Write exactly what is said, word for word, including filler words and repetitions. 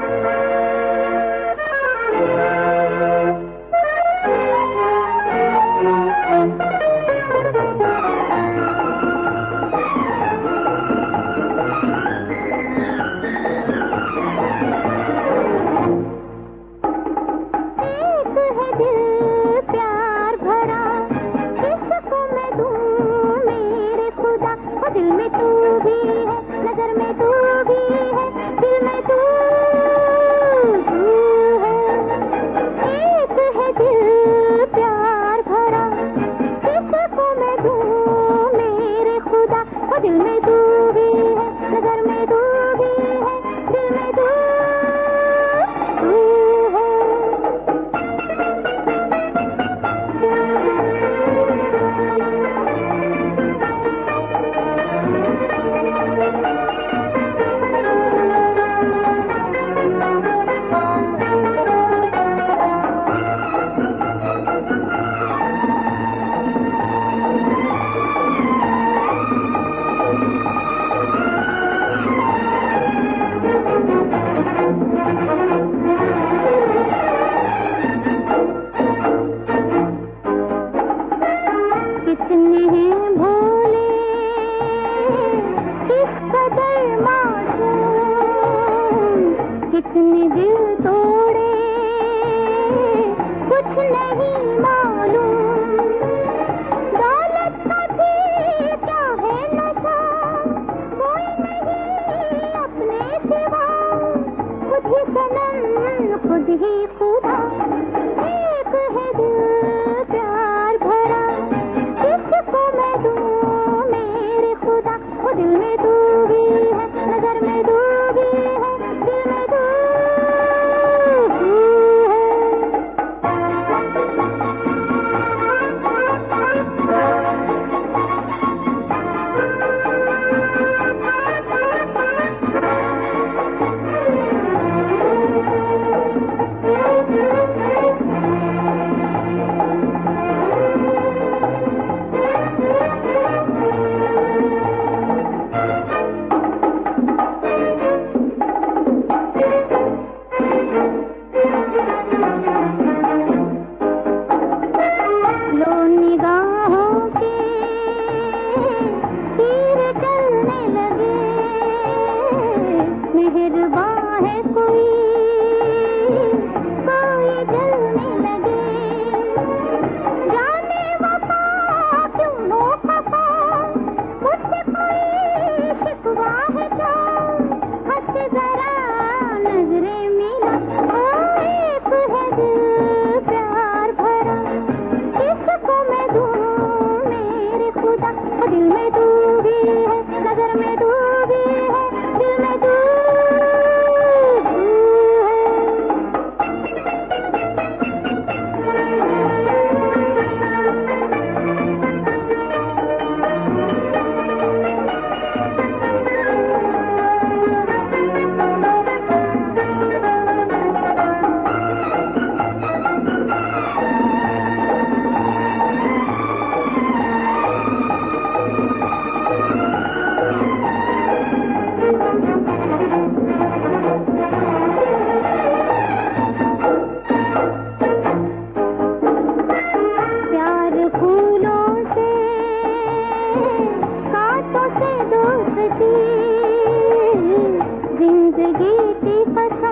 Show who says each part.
Speaker 1: दिल में तू भी है, नजर में तू भी है, दिल में तू तू है। एक है दिल प्यार भरा, किसको मैं दूं मेरे खुदा। वो दिल में तू भी है, नजर में तू भी है, दिल में तू तू है। कितने भोले किस कदर मासूम, कितने दिल तोड़े कुछ नहीं मालूम। दौलत का भी क्या है नशा, कोई नहीं अपने सिवा, खुद ही सनम खुद ही खुदा। एक है दिल प्यार भरा, किसको मैं दूं मेरे खुदा। वो दिल में तू भी है, नजर में तू भी है, दिल में तू तू लो निगाहों के तीर चलने लगे, मेहरबान है कोई कोई जलने लगे। जाने वफा क्यों हो खफा, मुझसे कोई शिकवा है क्या, हंस जरा नजरें मिला। ओ एक है दिल प्यार भरा, किसको मैं दूं मेरे खुदा। वो दिल में तू भी है, नजर में तू भी है, दिल में तू तू प्यार फूलों से कांटों से दोस्ती, जिंदगी की